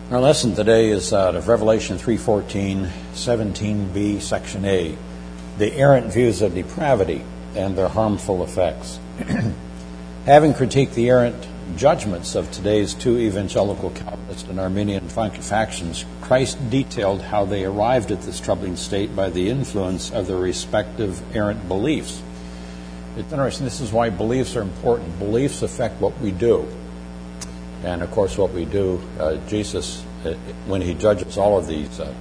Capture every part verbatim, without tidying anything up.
Our lesson today is out of Revelation three fourteen, seventeen b, Section A, the errant views of depravity and their harmful effects. Having critiqued the errant judgments of today's two evangelical Calvinist and Arminian factions, Christ detailed how they arrived at this troubling state by the influence of their respective errant beliefs. It's interesting. This is why beliefs are important. Beliefs affect what we do. And, of course, what we do, uh, Jesus, uh, when he judges all of these uh,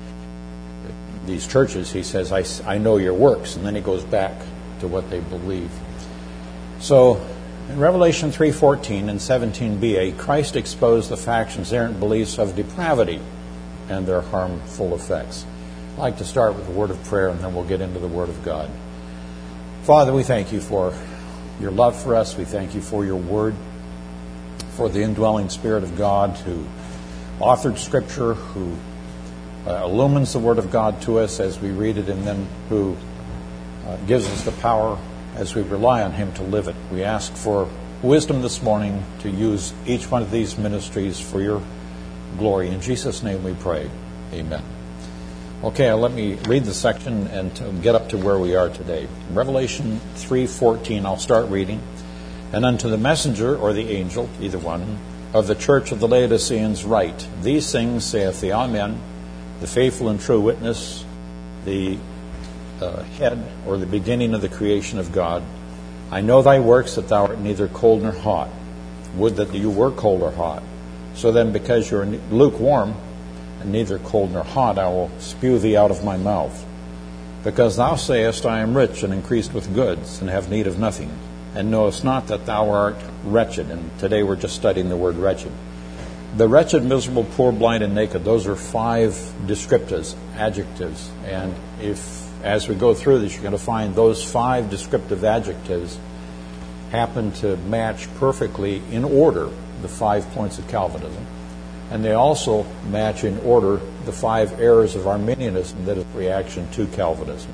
these churches, he says, I, I know your works. And then he goes back to what they believe. So, in Revelation three fourteen and seventeen b, Christ exposed the factions' errant beliefs of depravity and their harmful effects. I'd like to start with a word of prayer, and then we'll get into the Word of God. Father, we thank you for your love for us. We thank you for your Word, for the indwelling Spirit of God who authored Scripture, who uh, illumines the Word of God to us as we read it, and then who uh, gives us the power as we rely on Him to live it. We ask for wisdom this morning to use each one of these ministries for your glory. In Jesus' name we pray. Amen. Okay, let me read the section and to get up to where we are today. Revelation three fourteen, I'll start reading. And unto the messenger, or the angel, either one, of the church of the Laodiceans write, These things saith the Amen, the faithful and true witness, the uh, head, or the beginning of the creation of God. I know thy works, that thou art neither cold nor hot. Would that you were cold or hot. So then, because you are lukewarm, and neither cold nor hot, I will spew thee out of my mouth. Because thou sayest, I am rich, and increased with goods, and have need of nothing, and knowest not that thou art wretched. And today we're just studying the word wretched. The wretched, miserable, poor, blind, and naked, those are five descriptives, adjectives. And if, as we go through this, you're going to find those five descriptive adjectives happen to match perfectly in order the five points of Calvinism. And they also match in order the five errors of Arminianism that is reaction to Calvinism.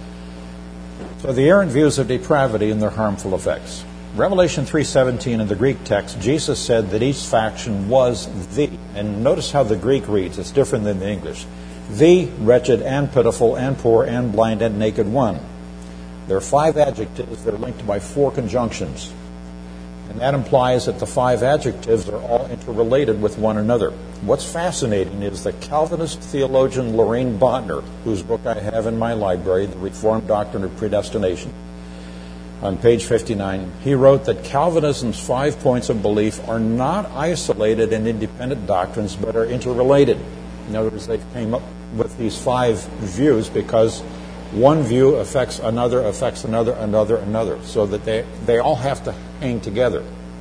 So the errant views of depravity and their harmful effects. Revelation three seventeen in the Greek text, Jesus said that each faction was the, and notice how the Greek reads, it's different than the English, the wretched and pitiful and poor and blind and naked one. There are five adjectives that are linked by four conjunctions. And that implies that the five adjectives are all interrelated with one another. What's fascinating is that Calvinist theologian Loraine Bontner, whose book I have in my library, The Reformed Doctrine of Predestination, on page fifty-nine, he wrote that Calvinism's five points of belief are not isolated and independent doctrines, but are interrelated. In other words, they came up with these five views because one view affects another, affects another, another, another, so that they, they all have to hang together.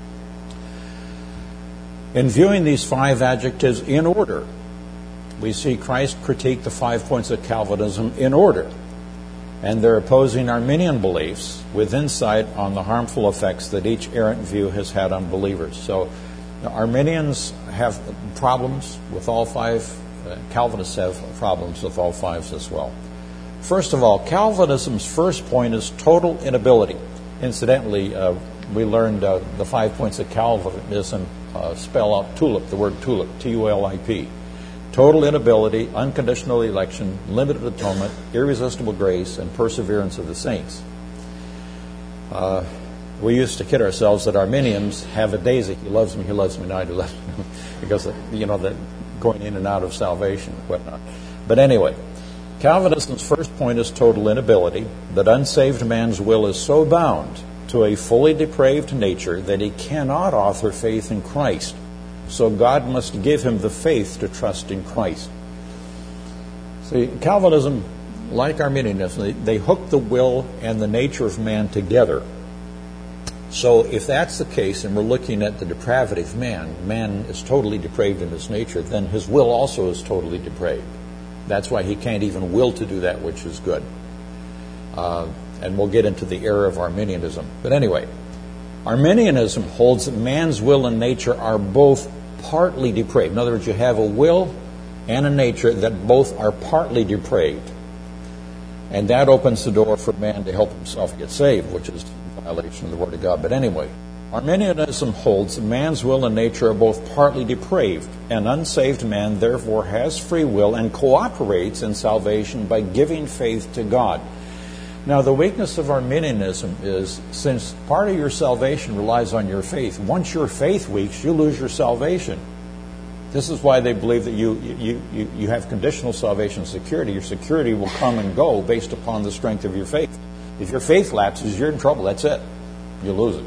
In viewing these five adjectives in order, we see Christ critique the five points of Calvinism in order, and they're opposing Arminian beliefs with insight on the harmful effects that each errant view has had on believers. So the Arminians have problems with all five, uh, Calvinists have problems with all fives as well. First of all, Calvinism's first point is total inability. Incidentally, uh, we learned uh, the five points of Calvinism uh, spell out TULIP, the word TULIP, T U L I P. Total inability, unconditional election, limited atonement, irresistible grace, and perseverance of the saints. Uh, we used to kid ourselves that Arminians have a daisy. He loves me, he loves me, now I do love me. Because, you know, the going in and out of salvation and whatnot. But anyway, Calvinism's first point is total inability, that unsaved man's will is so bound to a fully depraved nature that he cannot author faith in Christ. So God must give him the faith to trust in Christ. See, Calvinism, like Arminianism, they, they hook the will and the nature of man together. So if that's the case, and we're looking at the depravity of man, man is totally depraved in his nature, then his will also is totally depraved. That's why he can't even will to do that which is good. Uh, and we'll get into the error of Arminianism. But anyway, Arminianism holds that man's will and nature are both partly depraved. In other words, you have a will and a nature that both are partly depraved. And that opens the door for man to help himself get saved, which is a violation of the Word of God. But anyway, Arminianism holds that man's will and nature are both partly depraved. An unsaved man, therefore, has free will and cooperates in salvation by giving faith to God. Now, the weakness of Arminianism is, since part of your salvation relies on your faith, once your faith weaks, you lose your salvation. This is why they believe that you, you, you, you have conditional salvation security. Your security will come and go based upon the strength of your faith. If your faith lapses, you're in trouble. That's it. You lose it.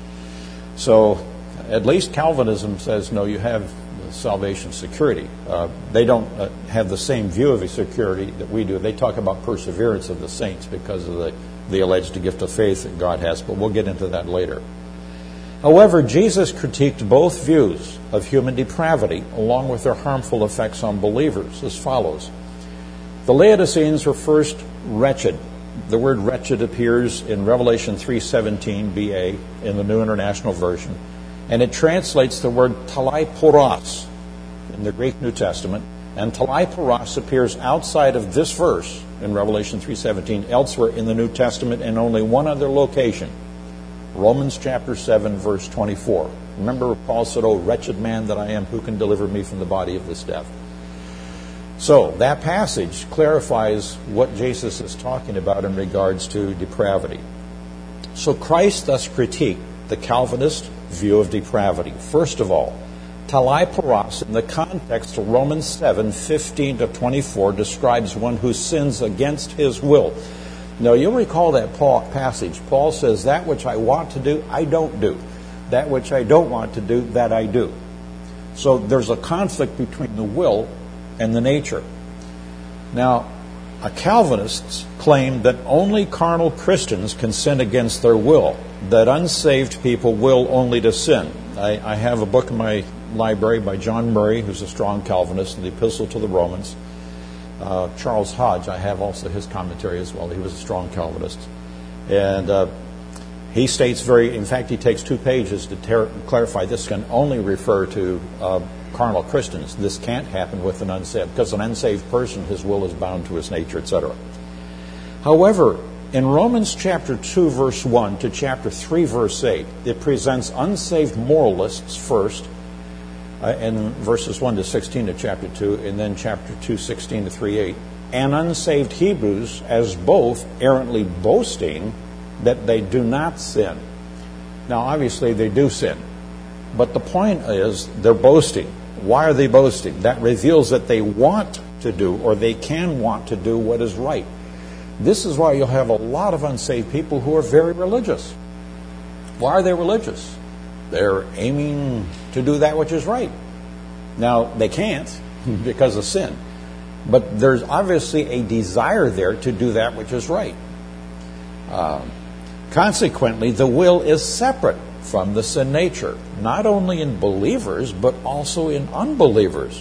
So, at least Calvinism says, no, you have salvation security. Uh, they don't uh, have the same view of a security that we do. They talk about perseverance of the saints because of the, the alleged gift of faith that God has, but we'll get into that later. However, Jesus critiqued both views of human depravity along with their harmful effects on believers as follows. The Laodiceans were first wretched. The word wretched appears in Revelation three seventeen B A in the New International Version, and it translates the word talaiporos in the Greek New Testament, and talaiporos appears outside of this verse in Revelation three seventeen, elsewhere in the New Testament in only one other location, Romans chapter seven, verse twenty-four. Remember, Paul said, "O wretched man that I am, who can deliver me from the body of this death?" So, that passage clarifies what Jesus is talking about in regards to depravity. So, Christ thus critiqued the Calvinist view of depravity. First of all, talaiporos in the context of Romans seven, fifteen to twenty-four describes one who sins against his will. Now, you'll recall that Paul passage. Paul says, that which I want to do, I don't do. That which I don't want to do, that I do. So there's a conflict between the will and the nature. Now, a Calvinists claim that only carnal Christians can sin against their will, that unsaved people will only to sin. I, I have a book in my library by John Murray, who's a strong Calvinist, the Epistle to the Romans. Uh, Charles Hodge, I have also his commentary as well. He was a strong Calvinist. And uh, he states very, in fact, he takes two pages to ter- clarify this can only refer to uh, carnal Christians. This can't happen with an unsaved, because an unsaved person, his will is bound to his nature, et cetera. However, in Romans chapter two, verse one to chapter three, verse eight, it presents unsaved moralists first, uh, in verses one to sixteen of chapter two, and then chapter two, sixteen to three eight, and unsaved Hebrews as both errantly boasting that they do not sin. Now, obviously, they do sin. But the point is, they're boasting. Why are they boasting? That reveals that they want to do, or they can want to do what is right. This is why you'll have a lot of unsaved people who are very religious. Why are they religious? They're aiming to do that which is right. Now, they can't because of sin. But there's obviously a desire there to do that which is right. Uh, consequently, the will is separate from the sin nature, not only in believers, but also in unbelievers.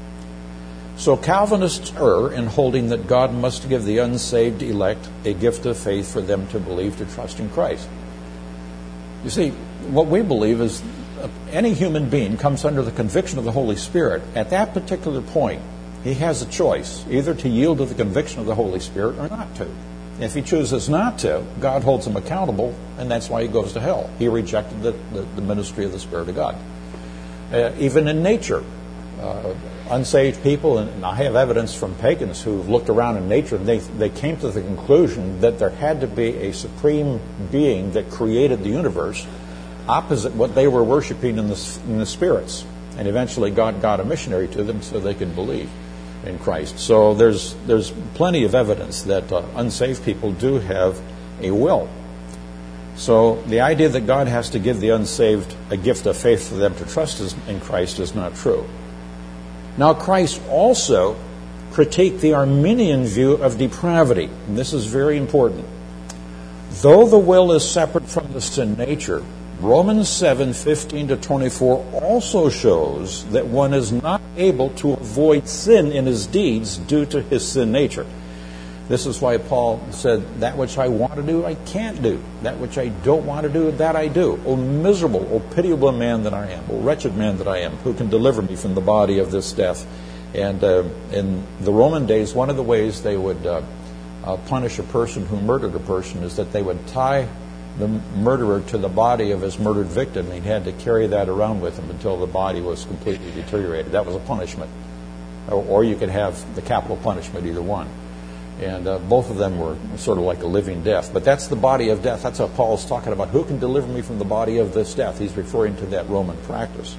So Calvinists err in holding that God must give the unsaved elect a gift of faith for them to believe, to trust in Christ. You see, what we believe is any human being comes under the conviction of the Holy Spirit. At that particular point, he has a choice, either to yield to the conviction of the Holy Spirit or not to. If he chooses not to, God holds him accountable, and that's why he goes to hell. He rejected the, the, the ministry of the Spirit of God. Uh, even in nature, uh, unsaved people, and I have evidence from pagans who looked around in nature, and they, they came to the conclusion that there had to be a supreme being that created the universe opposite what they were worshiping in the, in the spirits. And eventually God got a missionary to them so they could believe in Christ. So there's there's plenty of evidence that uh, unsaved people do have a will. So the idea that God has to give the unsaved a gift of faith for them to trust in Christ is not true. Now, Christ also critiqued the Arminian view of depravity, and this is very important. Though the will is separate from the sin nature, Romans seven, fifteen to twenty-four also shows that one is not able to avoid sin in his deeds due to his sin nature. This is why Paul said, that which I want to do, I can't do. That which I don't want to do, that I do. O miserable, O pitiable man that I am, O wretched man that I am, who can deliver me from the body of this death? And uh, in the Roman days, one of the ways they would uh, uh, punish a person who murdered a person is that they would tie the murderer to the body of his murdered victim. He had to carry that around with him until the body was completely deteriorated. That was a punishment. Or, or you could have the capital punishment, either one. And uh, both of them were sort of like a living death. But that's the body of death. That's what Paul's talking about. Who can deliver me from the body of this death? He's referring to that Roman practice.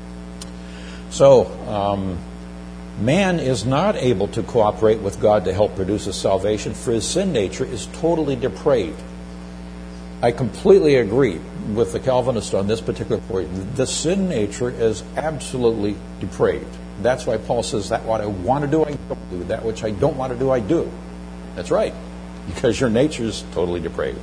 So, um, man is not able to cooperate with God to help produce a salvation, for his sin nature is totally depraved. I completely agree with the Calvinist on this particular point. The sin nature is absolutely depraved. That's why Paul says that what I want to do, I don't do. That which I don't want to do, I do. That's right, because your nature is totally depraved.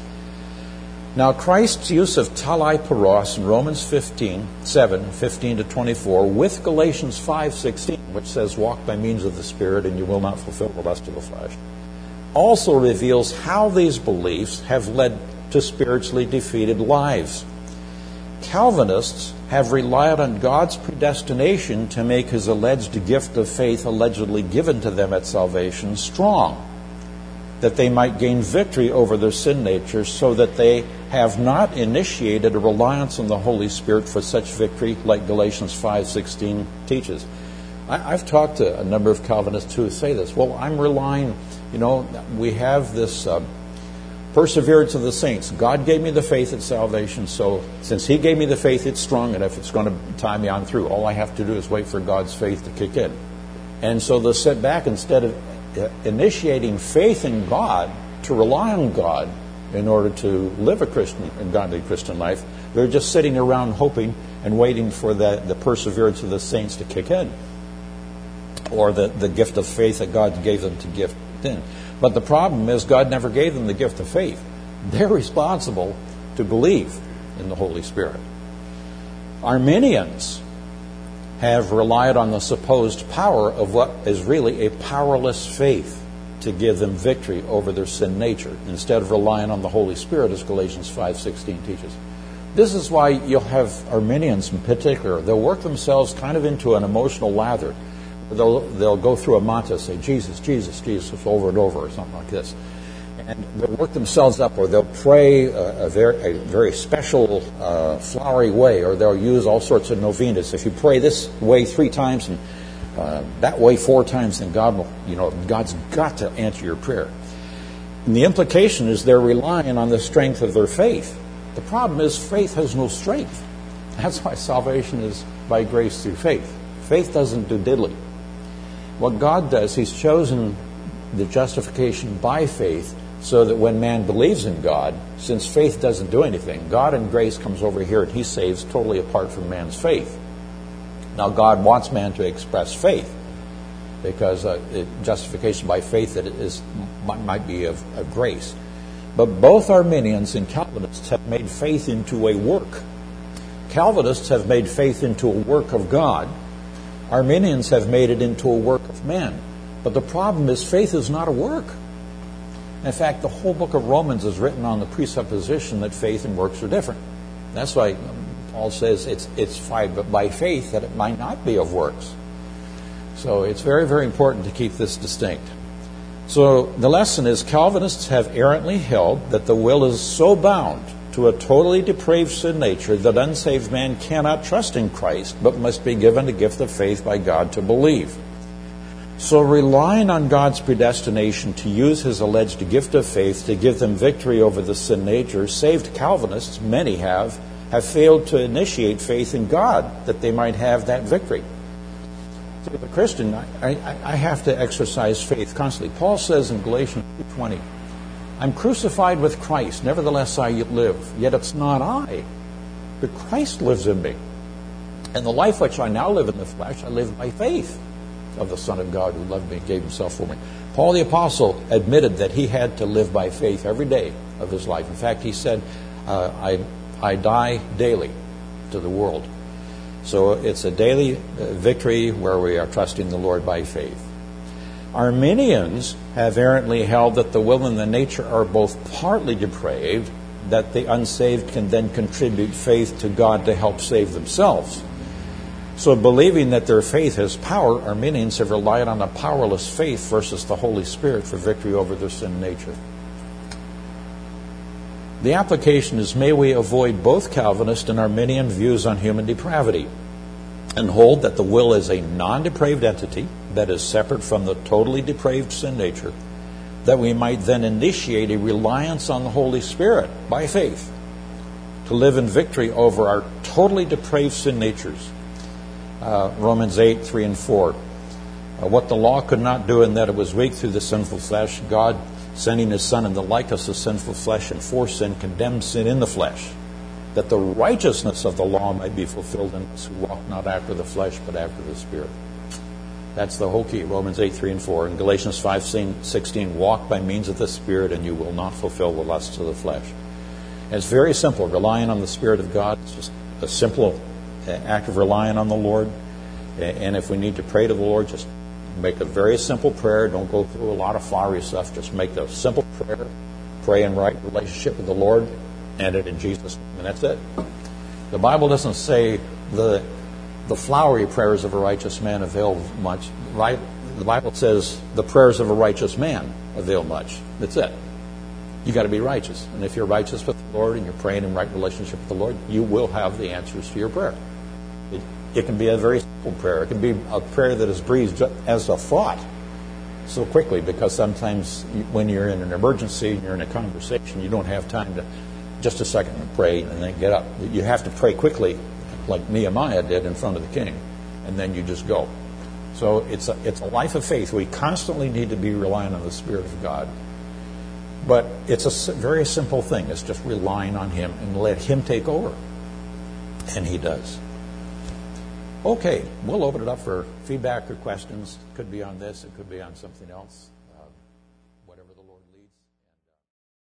Now, Christ's use of talai paros in Romans fifteen, seven, fifteen to twenty-four, with Galatians five, sixteen, which says, walk by means of the Spirit, and you will not fulfill the lust of the flesh, also reveals how these beliefs have led to spiritually defeated lives. Calvinists have relied on God's predestination to make his alleged gift of faith allegedly given to them at salvation strong, that they might gain victory over their sin nature, so that they have not initiated a reliance on the Holy Spirit for such victory, like Galatians five sixteen teaches. I, I've talked to a number of Calvinists who say this. Well, I'm relying, you know, we have this uh, perseverance of the saints. God gave me the faith at salvation, so since he gave me the faith, it's strong enough. It's going to tie me on through. All I have to do is wait for God's faith to kick in. And so they'll sit back instead of initiating faith in God to rely on God in order to live a Christian and godly Christian life. They're just sitting around hoping and waiting for the, the perseverance of the saints to kick in, or the, the gift of faith that God gave them to gift in. But the problem is God never gave them the gift of faith. They're responsible to believe in the Holy Spirit. Arminians have relied on the supposed power of what is really a powerless faith to give them victory over their sin nature, instead of relying on the Holy Spirit, as Galatians five sixteen teaches. This is why you'll have Arminians in particular. They'll work themselves kind of into an emotional lather. They'll, they'll go through a mantra, say, Jesus, Jesus, Jesus, over and over, or something like this. And they'll work themselves up, or they'll pray a, a, very, a very special, uh, flowery way, or they'll use all sorts of novenas. If you pray this way three times and uh, that way four times, then God will, you know, God's got to answer your prayer. And the implication is they're relying on the strength of their faith. The problem is faith has no strength. That's why salvation is by grace through faith. Faith doesn't do diddly. What God does, he's chosen the justification by faith so that when man believes in God, since faith doesn't do anything, God in grace comes over here and he saves totally apart from man's faith. Now, God wants man to express faith, because uh, it, justification by faith that is might be of, of grace. But both Arminians and Calvinists have made faith into a work. Calvinists have made faith into a work of God. Arminians have made it into a work of man. But the problem is faith is not a work. In fact, the whole book of Romans is written on the presupposition that faith and works are different. That's why Paul says it's it's by faith that it might not be of works. So it's very, very important to keep this distinct. So the lesson is, Calvinists have errantly held that the will is so bound to a totally depraved sin nature that unsaved man cannot trust in Christ, but must be given the gift of faith by God to believe. So relying on God's predestination to use his alleged gift of faith to give them victory over the sin nature, saved Calvinists, many have, have failed to initiate faith in God that they might have that victory. So as a Christian, I, I, I have to exercise faith constantly. Paul says in Galatians two twenty, I'm crucified with Christ, nevertheless I live. Yet it's not I, but Christ lives in me. And the life which I now live in the flesh, I live by faith of the Son of God who loved me and gave himself for me. Paul the Apostle admitted that he had to live by faith every day of his life. In fact, he said, uh, I, I die daily to the world. So it's a daily victory where we are trusting the Lord by faith. Arminians have errantly held that the will and the nature are both partly depraved, that the unsaved can then contribute faith to God to help save themselves. So believing that their faith has power, Arminians have relied on a powerless faith versus the Holy Spirit for victory over their sin nature. The application is, may we avoid both Calvinist and Arminian views on human depravity and hold that the will is a non-depraved entity that is separate from the totally depraved sin nature, that we might then initiate a reliance on the Holy Spirit by faith to live in victory over our totally depraved sin natures. Uh, Romans eight, three and four. Uh, what the law could not do in that it was weak through the sinful flesh, God, sending His Son in the likeness of sinful flesh and for sin, condemned sin in the flesh, that the righteousness of the law might be fulfilled in us who walk not after the flesh but after the Spirit. That's the whole key, Romans eight, three and four. And Galatians five, sixteen, walk by means of the Spirit and you will not fulfill the lusts of the flesh. And it's very simple, relying on the Spirit of God. It's just a simple act of relying on the Lord. And if we need to pray to the Lord, just make a very simple prayer. Don't go through a lot of flowery stuff. Just make a simple prayer. Pray in right relationship with the Lord. End it in Jesus' name. And that's it. The Bible doesn't say the the flowery prayers of a righteous man avail much. Right? The Bible says the prayers of a righteous man avail much. That's it. You got to be righteous. And if you're righteous with the Lord and you're praying in right relationship with the Lord, you will have the answers to your prayer. It, it can be a very simple prayer. It can be a prayer that is breathed as a thought so quickly, because sometimes when you're in an emergency and you're in a conversation, you don't have time to just a second to pray and then get up. You have to pray quickly, like Nehemiah did in front of the king, and then you just go. So it's a, it's a life of faith. We constantly need to be relying on the Spirit of God. But it's a very simple thing. It's just relying on Him and let Him take over. And He does. Okay, we'll open it up for feedback or questions. It could be on this. It could be on something else.